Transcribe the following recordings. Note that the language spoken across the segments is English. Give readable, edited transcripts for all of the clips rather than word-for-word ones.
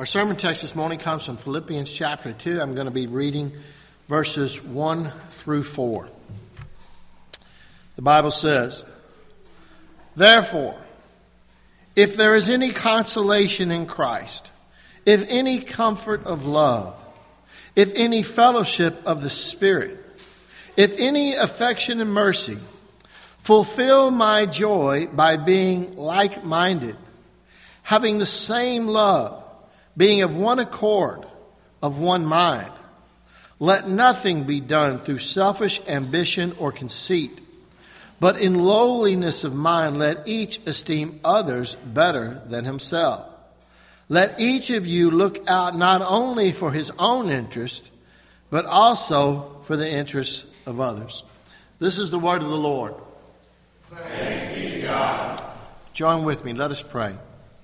Our sermon text this morning comes from Philippians chapter 2. I'm going to be reading verses 1 through 4. The Bible says, "Therefore, if there is any consolation in Christ, if any comfort of love, if any fellowship of the Spirit, if any affection and mercy, fulfill my joy by being like-minded, having the same love, being of one accord, of one mind. Let nothing be done through selfish ambition or conceit, but in lowliness of mind let each esteem others better than himself. Let each of you look out not only for his own interest, but also for the interests of others." This is the word of the Lord. Thanks be to God. Join with me. Let us pray.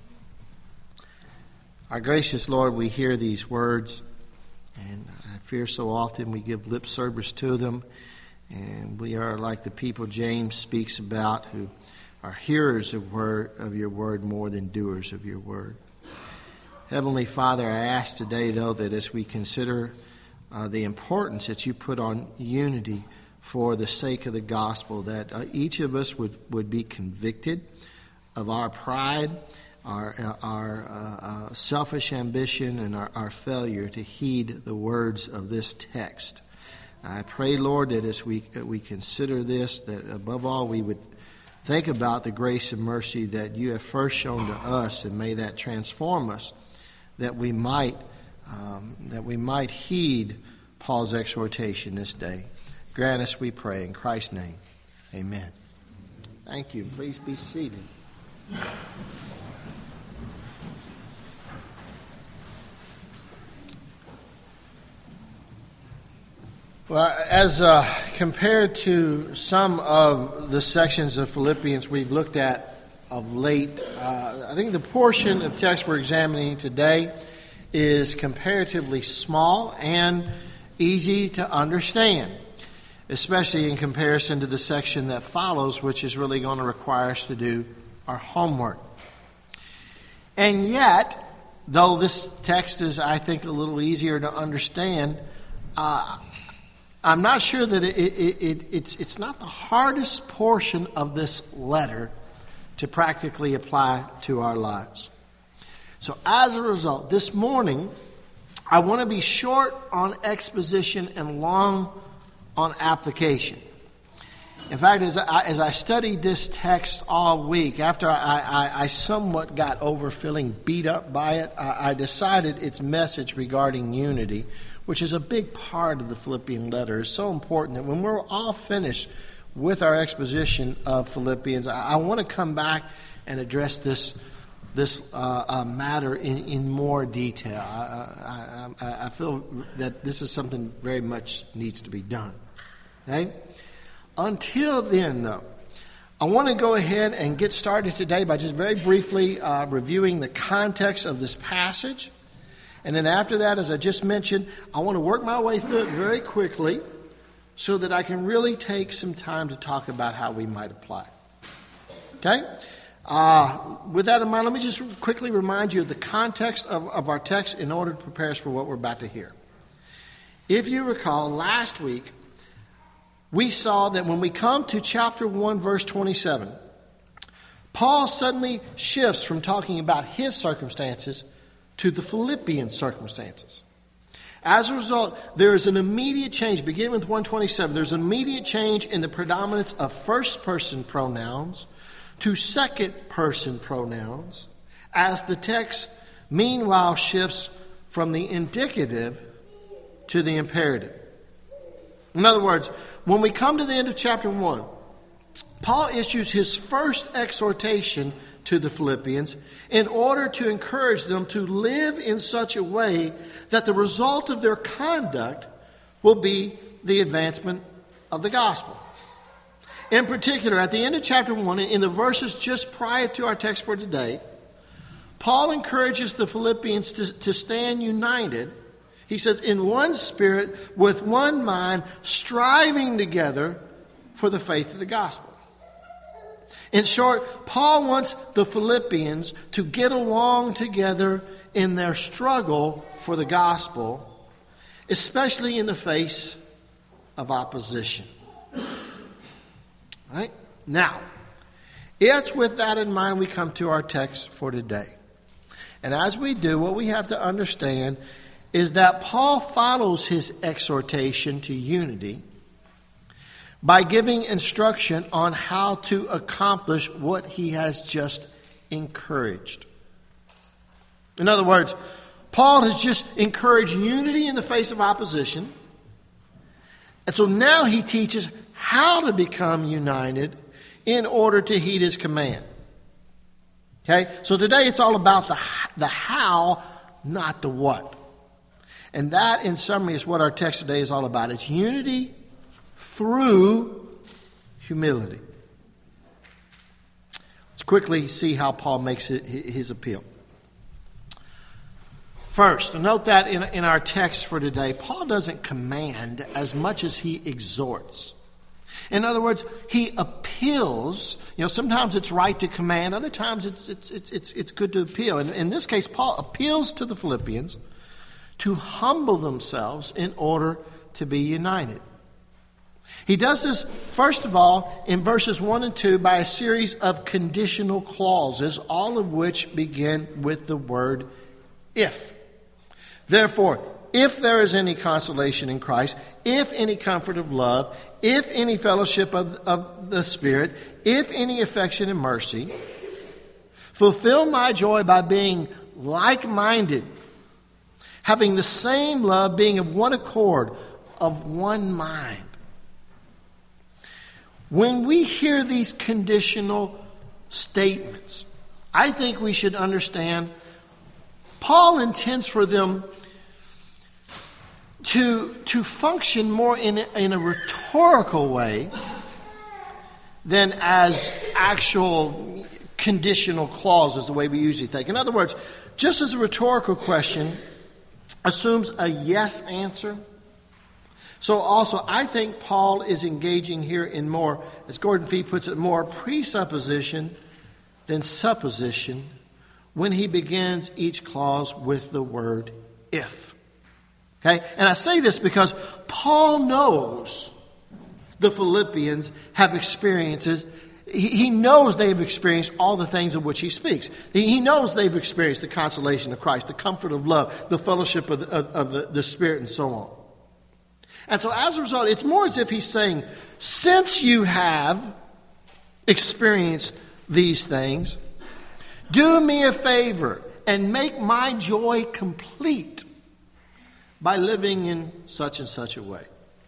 Our gracious Lord, we hear these words, and I fear so often we give lip service to them, and we are like the people James speaks about, who are hearers of your word more than doers of your word. Heavenly Father, I ask today, though, that as we consider the importance that you put on unity for the sake of the gospel, that each of us would be convicted of our pride, our selfish ambition, and our failure to heed the words of this text. I pray, Lord, that as we consider this, that above all we would think about the grace and mercy that you have first shown to us, and may that transform us, that we might heed Paul's exhortation this day. Grant us, we pray, in Christ's name. Amen. Thank you. Please be seated. Well, as compared to some of the sections of Philippians we've looked at of late, I think the portion of text we're examining today is comparatively small and easy to understand, especially in comparison to the section that follows, which is really going to require us to do our homework. And yet, though this text is, I think, a little easier to understand, I'm not sure that it's not the hardest portion of this letter to practically apply to our lives. So as a result, this morning, I want to be short on exposition and long on application. In fact, as I studied this text all week, after I somewhat got over feeling beat up by it, I decided its message regarding unity, which is a big part of the Philippian letter, is so important that when we're all finished with our exposition of Philippians, I want to come back and address this matter in more detail. I feel that this is something very much needs to be done. Okay? Until then, though, I want to go ahead and get started today by just very briefly reviewing the context of this passage. And then after that, as I just mentioned, I want to work my way through it very quickly so that I can really take some time to talk about how we might apply it. Okay? With that in mind, let me just quickly remind you of the context of our text in order to prepare us for what we're about to hear. If you recall, last week, we saw that when we come to chapter 1, verse 27, Paul suddenly shifts from talking about his circumstances to the Philippian circumstances. As a result, there is an immediate change, beginning with 127. There's an immediate change in the predominance of first-person pronouns to second-person pronouns, as the text meanwhile shifts from the indicative to the imperative. In other words, when we come to the end of chapter 1, Paul issues his first exhortation to the Philippians in order to encourage them to live in such a way that the result of their conduct will be the advancement of the gospel. In particular, at the end of chapter 1, in the verses just prior to our text for today, Paul encourages the Philippians to stand united. He says, in one spirit, with one mind, striving together for the faith of the gospel. In short, Paul wants the Philippians to get along together in their struggle for the gospel, especially in the face of opposition. Right? Now, it's with that in mind we come to our text for today. And as we do, what we have to understand is that Paul follows his exhortation to unity by giving instruction on how to accomplish what he has just encouraged. In other words, Paul has just encouraged unity in the face of opposition. And so now he teaches how to become united in order to heed his command. Okay? So today it's all about the how, not the what. And that, in summary, is what our text today is all about. It's unity through humility. Let's quickly see how Paul makes his appeal. First, note that in our text for today, Paul doesn't command as much as he exhorts. In other words, he appeals. Sometimes it's right to command. Other times it's good to appeal. And in this case, Paul appeals to the Philippians to humble themselves in order to be united. He does this, first of all, in verses 1 and 2 by a series of conditional clauses, all of which begin with the word if. Therefore, if there is any consolation in Christ, if any comfort of love, if any fellowship of the Spirit, if any affection and mercy, fulfill my joy by being like-minded, having the same love, being of one accord, of one mind. When we hear these conditional statements, I think we should understand Paul intends for them to function more in a rhetorical way than as actual conditional clauses, the way we usually think. In other words, just as a rhetorical question assumes a yes answer, so also I think Paul is engaging here in more, as Gordon Fee puts it, more presupposition than supposition when he begins each clause with the word if. Okay? And I say this because Paul knows the Philippians have experiences. He knows they've experienced all the things of which he speaks. He knows they've experienced the consolation of Christ, the comfort of love, the fellowship of the Spirit, and so on. And so as a result, it's more as if he's saying, since you have experienced these things, do me a favor and make my joy complete by living in such and such a way.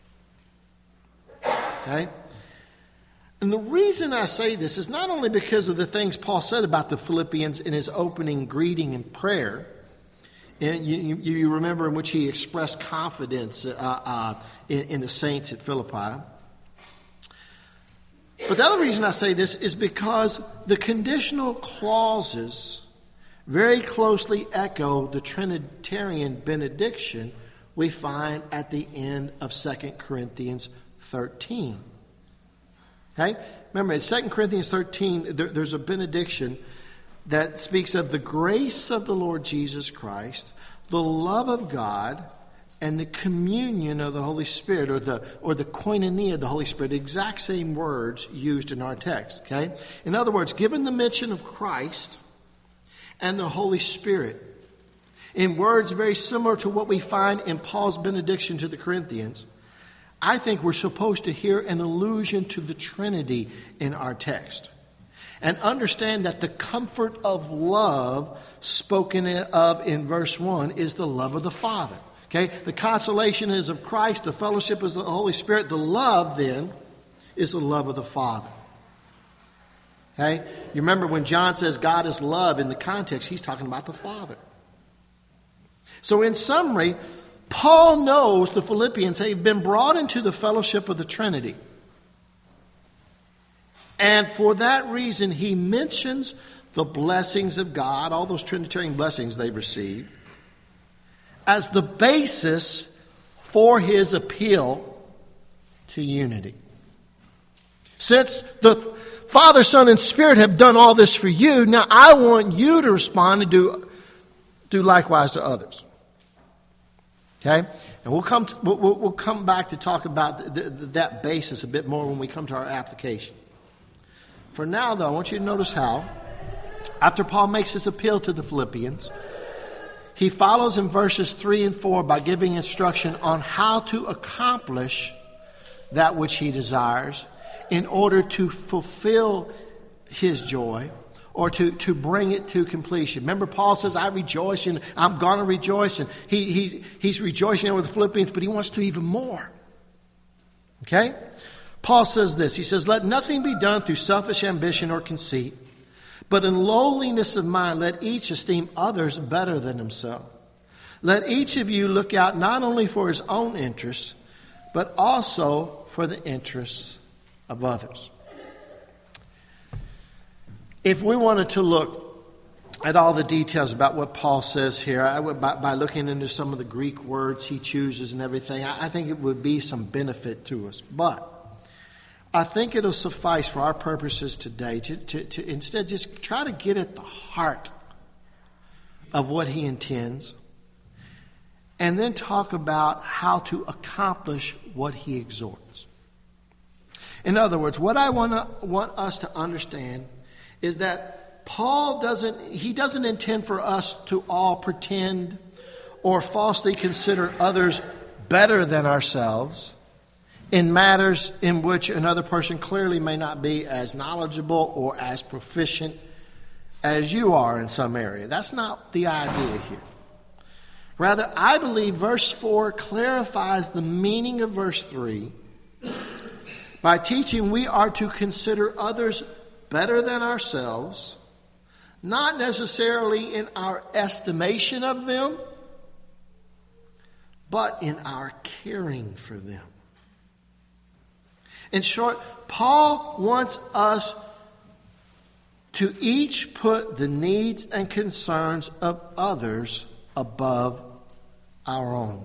Okay? And the reason I say this is not only because of the things Paul said about the Philippians in his opening greeting and prayer. And you remember in which he expressed confidence in the saints at Philippi. But the other reason I say this is because the conditional clauses very closely echo the Trinitarian benediction we find at the end of 2 Corinthians 13. Okay? Remember, in 2 Corinthians 13, there's a benediction that speaks of the grace of the Lord Jesus Christ, the love of God, and the communion of the Holy Spirit, or the koinonia of the Holy Spirit, the exact same words used in our text. Okay? In other words, given the mention of Christ and the Holy Spirit, in words very similar to what we find in Paul's benediction to the Corinthians, I think we're supposed to hear an allusion to the Trinity in our text. And understand that the comfort of love spoken of in verse 1 is the love of the Father. Okay? The consolation is of Christ, the fellowship is the Holy Spirit. The love, then, is the love of the Father. Okay? You remember when John says God is love, in the context, he's talking about the Father. So in summary, Paul knows the Philippians have been brought into the fellowship of the Trinity. And for that reason, he mentions the blessings of God, all those Trinitarian blessings they've received, as the basis for his appeal to unity. Since the Father, Son, and Spirit have done all this for you. Now I want you to respond and do likewise to others. Okay? And we'll come back to talk about that basis a bit more when we come to our application. For now, though, I want you to notice how, after Paul makes his appeal to the Philippians, he follows in verses 3 and 4 by giving instruction on how to accomplish that which he desires in order to fulfill his joy or to bring it to completion. Remember, Paul says, I rejoice and I'm going to rejoice. And he's rejoicing over the Philippians, but he wants to do even more. Okay? Paul says this. He says, let nothing be done through selfish ambition or conceit, but in lowliness of mind, let each esteem others better than himself. Let each of you look out not only for his own interests, but also for the interests of others. If we wanted to look at all the details about what Paul says here, I would, by looking into some of the Greek words he chooses and everything, I think it would be some benefit to us. But I think it'll suffice for our purposes today to instead just try to get at the heart of what he intends and then talk about how to accomplish what he exhorts. In other words, what I want us to understand is that Paul doesn't intend for us to all pretend or falsely consider others better than ourselves in matters in which another person clearly may not be as knowledgeable or as proficient as you are in some area. That's not the idea here. Rather, I believe verse 4 clarifies the meaning of verse 3 by teaching we are to consider others better than ourselves, not necessarily in our estimation of them, but in our caring for them. In short, Paul wants us to each put the needs and concerns of others above our own.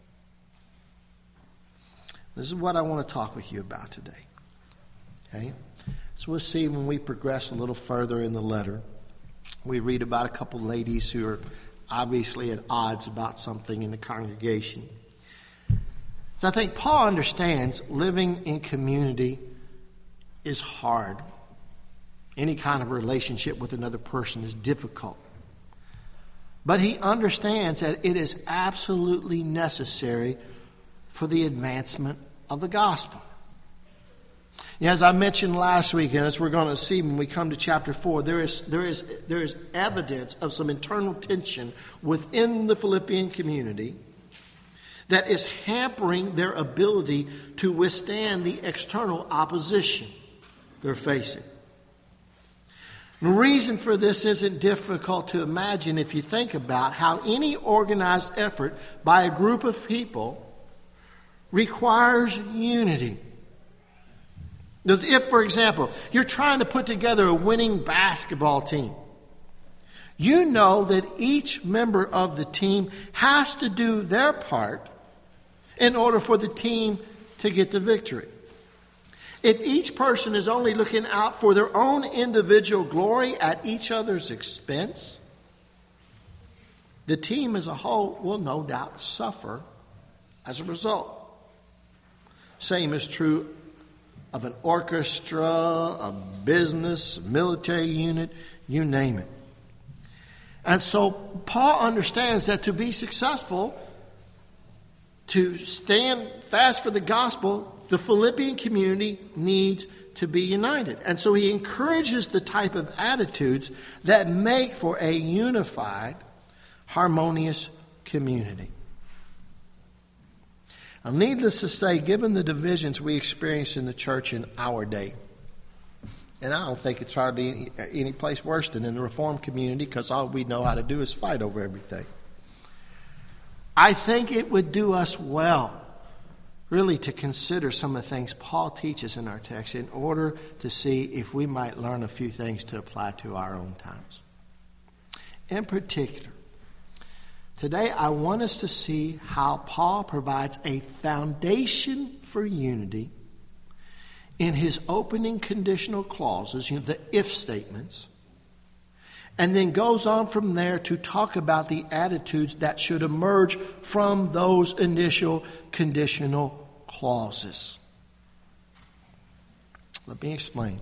This is what I want to talk with you about today. Okay? So we'll see when we progress a little further in the letter. We read about a couple ladies who are obviously at odds about something in the congregation. So I think Paul understands living in community is hard. Any kind of relationship with another person is difficult. But he understands that it is absolutely necessary for the advancement of the gospel. As I mentioned last week, and as we're going to see when we come to chapter 4, there is evidence of some internal tension within the Philippian community that is hampering their ability to withstand the external opposition they're facing. The reason for this isn't difficult to imagine if you think about how any organized effort by a group of people requires unity. Because if, for example, you're trying to put together a winning basketball team, you know that each member of the team has to do their part in order for the team to get the victory. If each person is only looking out for their own individual glory at each other's expense, the team as a whole will no doubt suffer as a result. Same is true of an orchestra, a business, military unit, you name it. And so Paul understands that to be successful, to stand fast for the gospel, the Philippian community needs to be united. And so he encourages the type of attitudes that make for a unified, harmonious community. Now, needless to say, given the divisions we experience in the church in our day, and I don't think it's hardly any place worse than in the Reformed community, because all we know how to do is fight over everything. I think it would do us well, really, to consider some of the things Paul teaches in our text in order to see if we might learn a few things to apply to our own times. In particular, today I want us to see how Paul provides a foundation for unity in his opening conditional clauses, the if statements, and then goes on from there to talk about the attitudes that should emerge from those initial conditional clauses. Let me explain.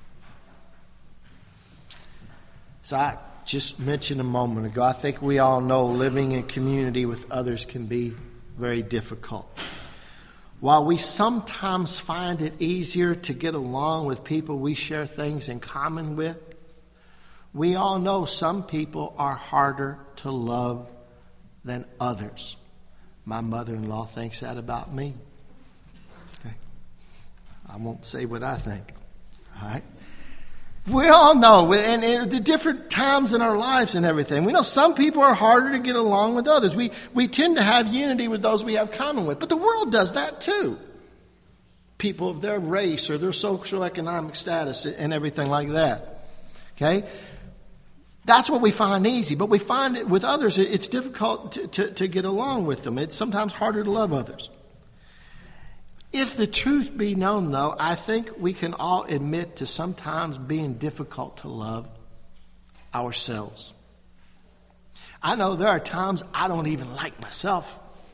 So I just mentioned a moment ago, I think we all know living in community with others can be very difficult. While we sometimes find it easier to get along with people we share things in common with, we all know some people are harder to love than others. My mother-in-law thinks that about me. Okay. I won't say what I think. All right? We all know, and the different times in our lives and everything, we know some people are harder to get along with others. We tend to have unity with those we have common with. But the world does that too. People of their race or their social economic status and everything like that. Okay? That's what we find easy. But we find it with others, it's difficult to get along with them. It's sometimes harder to love others. If the truth be known, though, I think we can all admit to sometimes being difficult to love ourselves. I know there are times I don't even like myself.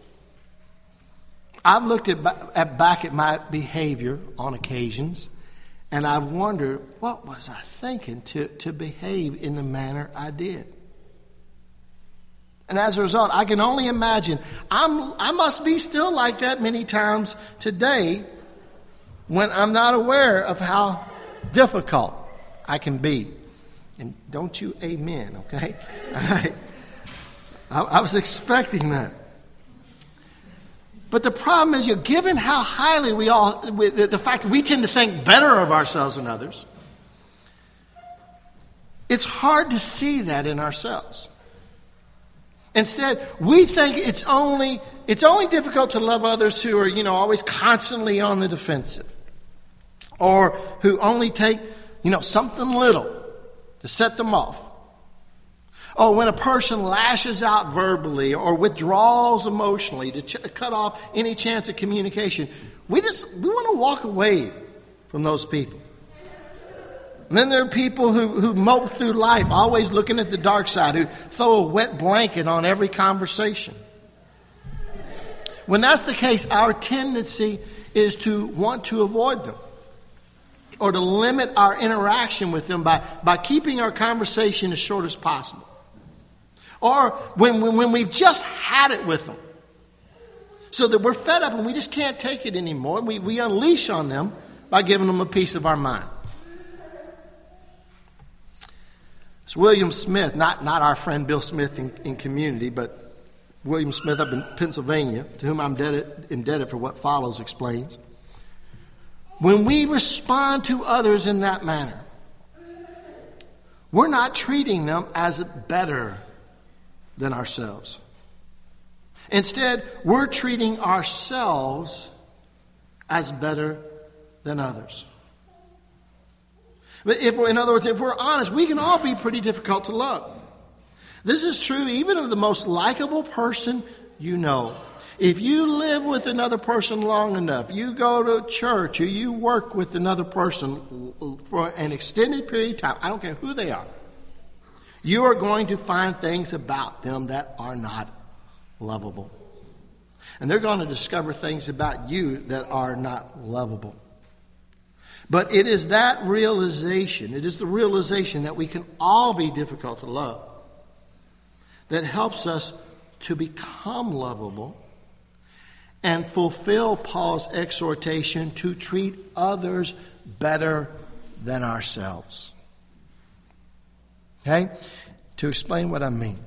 I've looked back at my behavior on occasions, and I've wondered, what was I thinking to behave in the manner I did? And as a result, I can only imagine I must be still like that many times today when I'm not aware of how difficult I can be. And don't you amen, okay? All right. I was expecting that. But the problem is, given how highly the fact that we tend to think better of ourselves than others, it's hard to see that in ourselves. Instead, we think it's only difficult to love others who are, always constantly on the defensive, or who only take, something little to set them off. Or when a person lashes out verbally or withdraws emotionally to cut off any chance of communication, we want to walk away from those people. And then there are people who mope through life, always looking at the dark side, who throw a wet blanket on every conversation. When that's the case, our tendency is to want to avoid them, or to limit our interaction with them by keeping our conversation as short as possible. Or when we've just had it with them, so that we're fed up and we just can't take it anymore, and we unleash on them by giving them a piece of our mind. It's William Smith, not our friend Bill Smith in Community, but William Smith up in Pennsylvania, to whom I'm indebted for what follows, explains. When we respond to others in that manner, we're not treating them as better than ourselves. Instead, we're treating ourselves as better than others. But in other words, if we're honest, we can all be pretty difficult to love. This is true even of the most likable person you know. If you live with another person long enough, you go to church, or you work with another person for an extended period of time, I don't care who they are, you are going to find things about them that are not lovable. And they're going to discover things about you that are not lovable. But it is that realization, it is the realization that we can all be difficult to love, that helps us to become lovable and fulfill Paul's exhortation to treat others better than ourselves. Okay? To explain what I mean,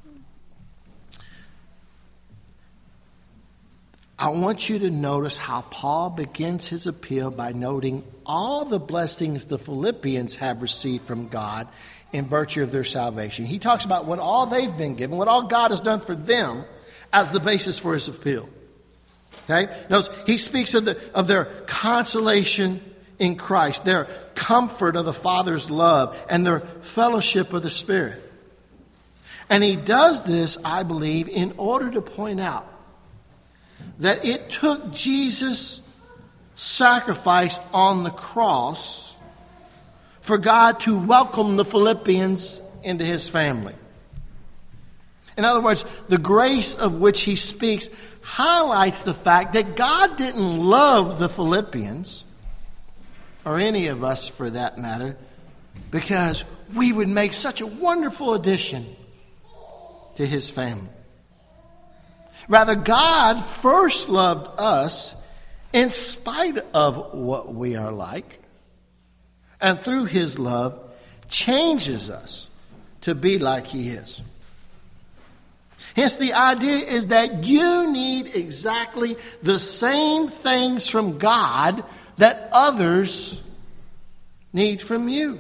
I want you to notice how Paul begins his appeal by noting all the blessings the Philippians have received from God in virtue of their salvation. He talks about what all they've been given, what all God has done for them as the basis for his appeal. Okay? Notice he speaks of their consolation in Christ, their comfort of the Father's love, and their fellowship of the Spirit. And he does this, I believe, in order to point out that it took Jesus' sacrificed on the cross for God to welcome the Philippians into his family. In other words, the grace of which he speaks highlights the fact that God didn't love the Philippians, or any of us for that matter, because we would make such a wonderful addition to his family. Rather, God first loved us in spite of what we are like, and through his love changes us to be like he is. Hence, the idea is that you need exactly the same things from God that others need from you.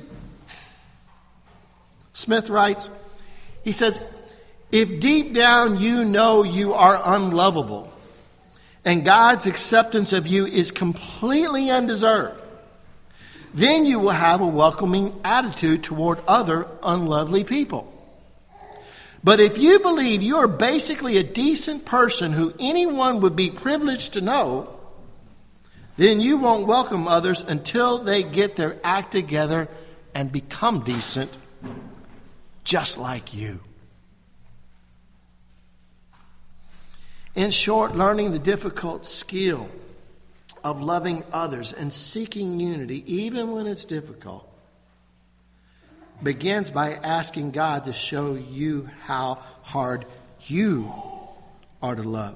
Smith writes, he says, if deep down you know you are unlovable and God's acceptance of you is completely undeserved, then you will have a welcoming attitude toward other unlovely people. But if you believe you are basically a decent person who anyone would be privileged to know, then you won't welcome others until they get their act together and become decent, just like you. In short, learning the difficult skill of loving others and seeking unity, even when it's difficult, begins by asking God to show you how hard you are to love.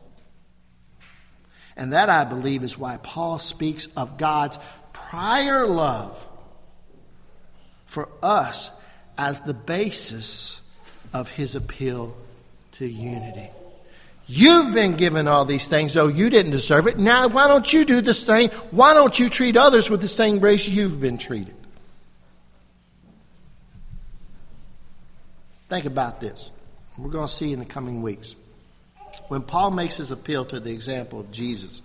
And that, I believe, is why Paul speaks of God's prior love for us as the basis of his appeal to unity. You've been given all these things, though you didn't deserve it. Now, why don't you do the same? Why don't you treat others with the same grace you've been treated? Think about this. We're going to see in the coming weeks. When Paul makes his appeal to the example of Jesus,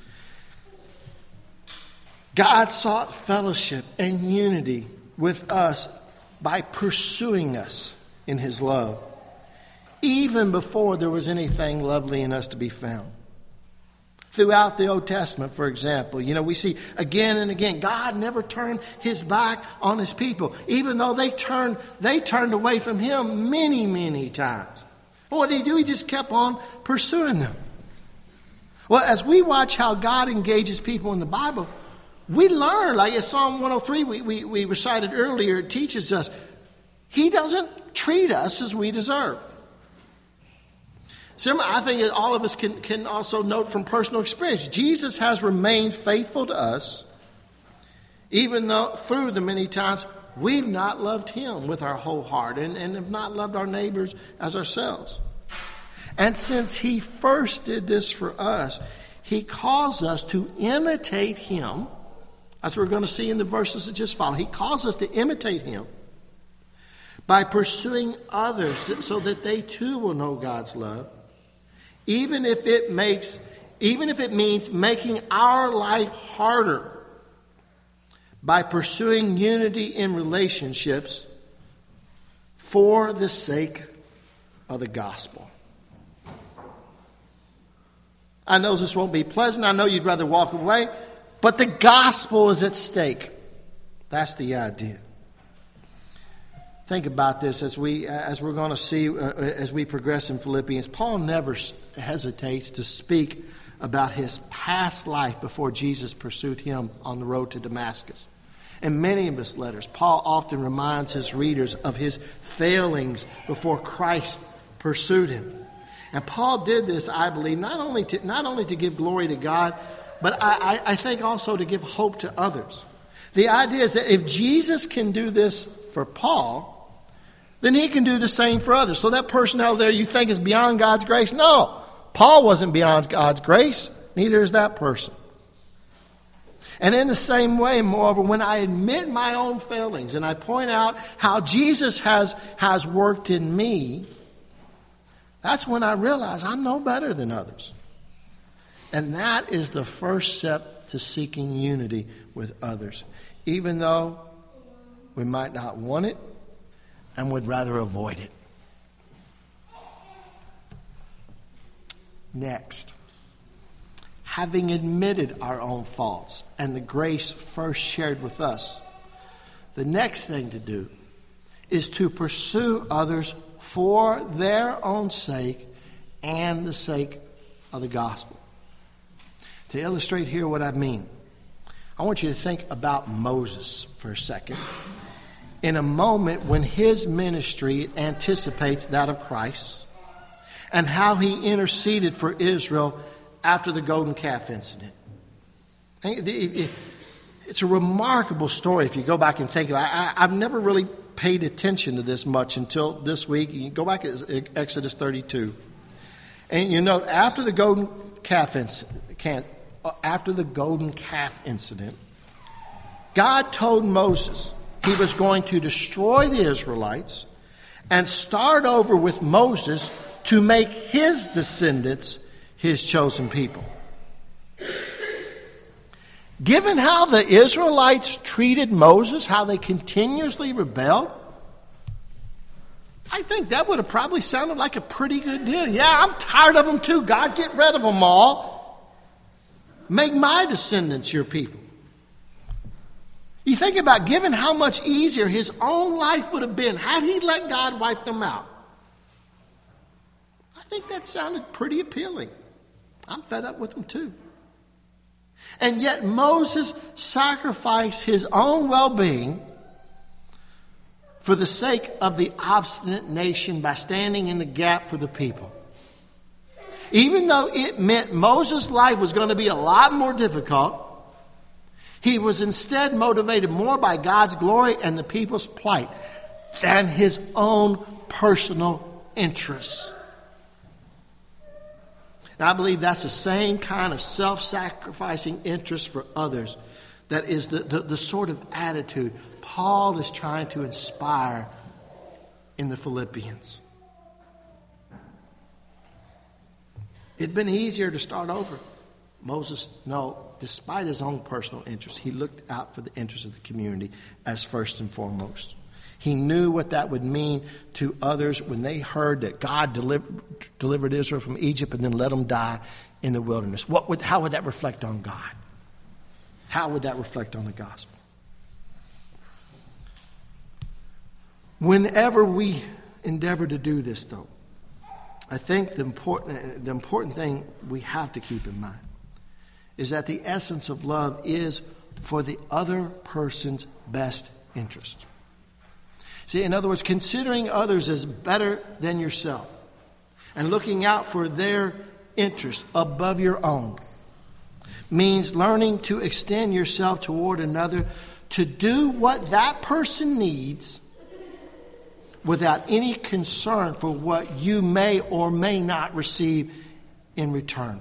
God sought fellowship and unity with us by pursuing us in his love, even before there was anything lovely in us to be found. Throughout the Old Testament, for example, we see again and again, God never turned his back on his people, even though they turned away from him many, many times. What did he do? He just kept on pursuing them. Well, as we watch how God engages people in the Bible, we learn, like in Psalm 103 we recited earlier, it teaches us, he doesn't treat us as we deserve. I think all of us can also note from personal experience, Jesus has remained faithful to us, even though through the many times we've not loved him with our whole heart and have not loved our neighbors as ourselves. And since he first did this for us, he calls us to imitate him, as we're going to see in the verses that just follow. He calls us to imitate him by pursuing others so that they too will know God's love. Even if it means making our life harder by pursuing unity in relationships for the sake of the gospel. I know this won't be pleasant. I know you'd rather walk away, but the gospel is at stake. That's the idea. Think about this as we're going to see as we progress in Philippians. Paul never hesitates to speak about his past life before Jesus pursued him on the road to Damascus. In many of his letters, Paul often reminds his readers of his failings before Christ pursued him. And Paul did this, I believe, not only to give glory to God, but I think also to give hope to others. The idea is that if Jesus can do this for Paul, then he can do the same for others. So that person out there you think is beyond God's grace, no. Paul wasn't beyond God's grace. Neither is that person. And in the same way, moreover, when I admit my own failings and I point out how Jesus has worked in me, that's when I realize I'm no better than others. And that is the first step to seeking unity with others, even though we might not want it and would rather avoid it. Next, having admitted our own faults and the grace first shared with us, the next thing to do is to pursue others for their own sake and the sake of the gospel. To illustrate here what I mean, I want you to think about Moses for a second. In a moment when his ministry anticipates that of Christ, and how he interceded for Israel after the golden calf incident. It's a remarkable story if you go back and think about it. I've never really paid attention to this much until this week. You go back to Exodus 32. And you note, after the golden calf incident, God told Moses he was going to destroy the Israelites and start over with Moses to make his descendants his chosen people. Given how the Israelites treated Moses, how they continuously rebelled, I think that would have probably sounded like a pretty good deal. Yeah, I'm tired of them too. God, get rid of them all. Make my descendants your people. You think about given how much easier his own life would have been had he let God wipe them out. I think that sounded pretty appealing. I'm fed up with them too. And yet Moses sacrificed his own well-being for the sake of the obstinate nation by standing in the gap for the people. Even though it meant Moses' life was going to be a lot more difficult, he was instead motivated more by God's glory and the people's plight than his own personal interests. And I believe that's the same kind of self-sacrificing interest for others that is the sort of attitude Paul is trying to inspire in the Philippians. It'd been easier to start over. Moses, no, despite his own personal interests, he looked out for the interests of the community as first and foremost. He knew what that would mean to others when they heard that God delivered Israel from Egypt and then let them die in the wilderness. How would that reflect on God? How would that reflect on the gospel? Whenever we endeavor to do this, though, I think the important thing we have to keep in mind is that the essence of love is for the other person's best interest. See, in other words, considering others as better than yourself and looking out for their interest above your own means learning to extend yourself toward another to do what that person needs without any concern for what you may or may not receive in return.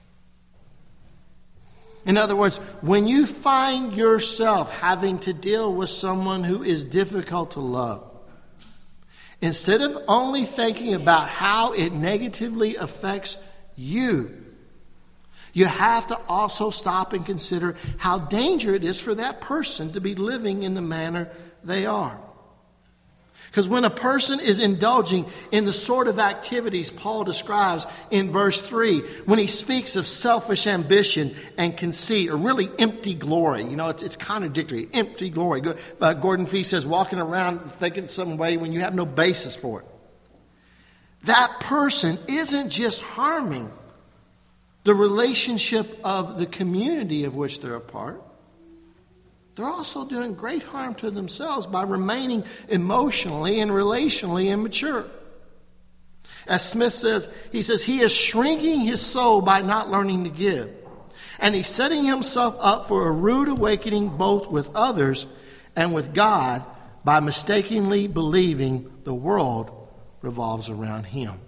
In other words, when you find yourself having to deal with someone who is difficult to love, instead of only thinking about how it negatively affects you, you have to also stop and consider how dangerous it is for that person to be living in the manner they are. Because when a person is indulging in the sort of activities Paul describes in verse 3, when he speaks of selfish ambition and conceit, or really empty glory, it's contradictory, empty glory. Gordon Fee says walking around thinking some way when you have no basis for it. That person isn't just harming the relationship of the community of which they're a part. They're also doing great harm to themselves by remaining emotionally and relationally immature. As Smith says, he is shrinking his soul by not learning to give. And he's setting himself up for a rude awakening both with others and with God by mistakenly believing the world revolves around him.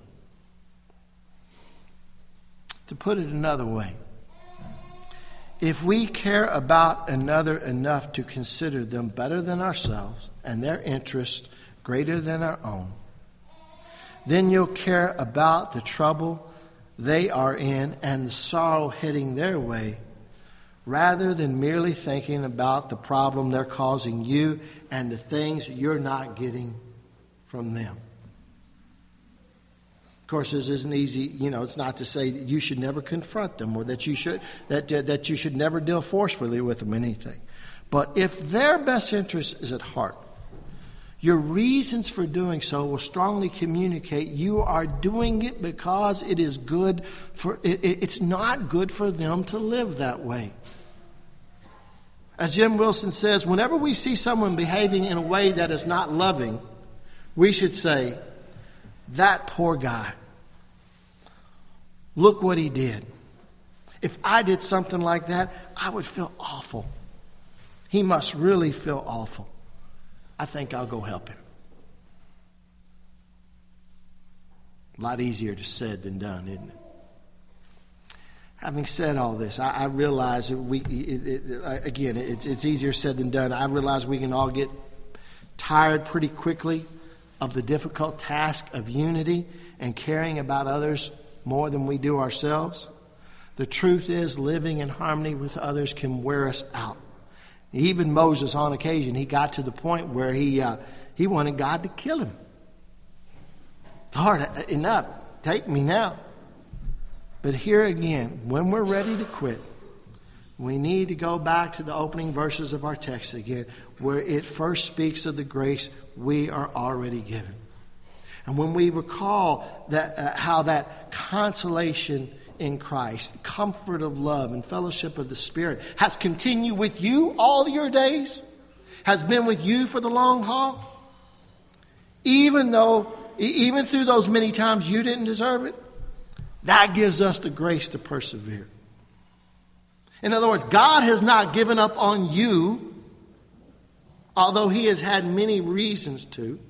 To put it another way, if we care about another enough to consider them better than ourselves and their interests greater than our own, then you'll care about the trouble they are in and the sorrow heading their way, rather than merely thinking about the problem they're causing you and the things you're not getting from them. course, this isn't easy. It's not to say that you should never confront them or that you should never deal forcefully with them in anything. But if their best interest is at heart, your reasons for doing so will strongly communicate you are doing it because it is good for it's not good for them to live that way. As Jim Wilson says, whenever we see someone behaving in a way that is not loving, we should say, that poor guy. Look what he did. If I did something like that, I would feel awful. He must really feel awful. I think I'll go help him. A lot easier to said than done, isn't it? Having said all this, I realize that it's easier said than done. I realize we can all get tired pretty quickly of the difficult task of unity and caring about others more than we do ourselves. The truth is, living in harmony with others can wear us out. Even Moses, on occasion, he got to the point where he wanted God to kill him. Lord, enough. Take me now. But here again, when we're ready to quit, we need to go back to the opening verses of our text again, where it first speaks of the grace we are already given. And when we recall that how that consolation in Christ, the comfort of love and fellowship of the Spirit has continued with you all your days, has been with you for the long haul, even through those many times you didn't deserve it, that gives us the grace to persevere. In other words, God has not given up on you, although He has had many reasons to.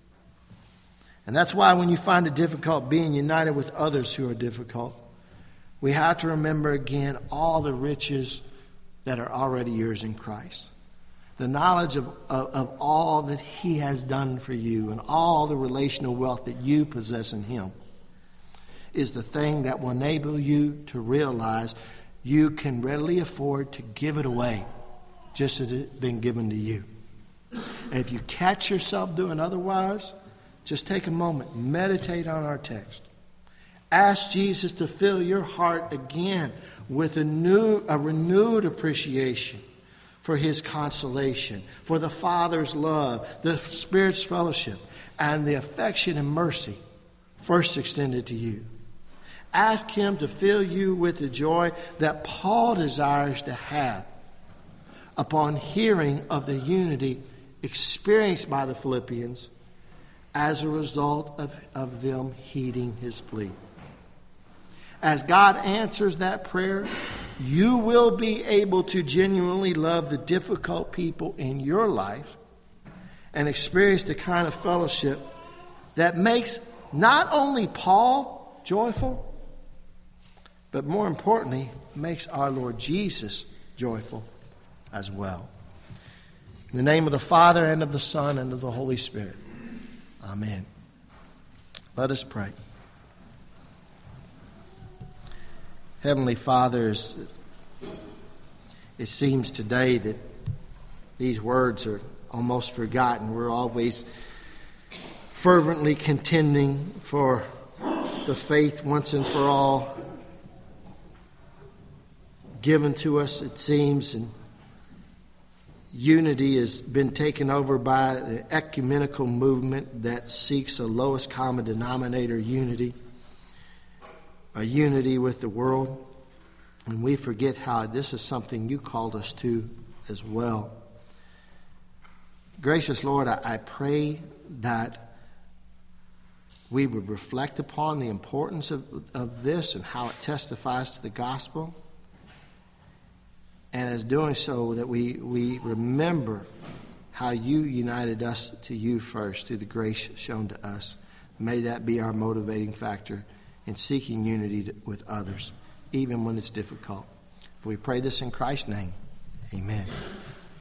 And that's why when you find it difficult being united with others who are difficult, we have to remember again all the riches that are already yours in Christ. The knowledge of all that He has done for you and all the relational wealth that you possess in Him is the thing that will enable you to realize you can readily afford to give it away just as it's been given to you. And if you catch yourself doing otherwise, just take a moment, meditate on our text. Ask Jesus to fill your heart again with a renewed appreciation for His consolation, for the Father's love, the Spirit's fellowship, and the affection and mercy first extended to you. Ask Him to fill you with the joy that Paul desires to have upon hearing of the unity experienced by the Philippians as a result of them heeding his plea. As God answers that prayer, you will be able to genuinely love the difficult people in your life and experience the kind of fellowship that makes not only Paul joyful, but more importantly, makes our Lord Jesus joyful as well. In the name of the Father, and of the Son, and of the Holy Spirit. Amen. Let us pray. Heavenly Father, it seems today that these words are almost forgotten. We're always fervently contending for the faith once and for all given to us, it seems, and unity has been taken over by the ecumenical movement that seeks a lowest common denominator unity, a unity with the world. And we forget how this is something you called us to as well. Gracious Lord, I pray that we would reflect upon the importance of this and how it testifies to the gospel. And as doing so, that we remember how you united us to you first through the grace shown to us. May that be our motivating factor in seeking unity with others, even when it's difficult. We pray this in Christ's name. Amen.